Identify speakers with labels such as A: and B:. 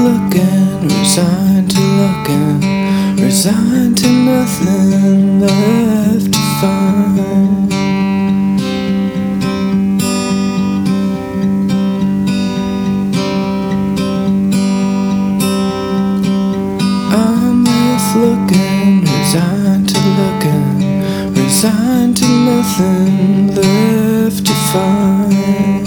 A: looking, resigned to looking, resigned to nothing left to find. I'm left looking, resigned to looking, resigned to nothing left to find.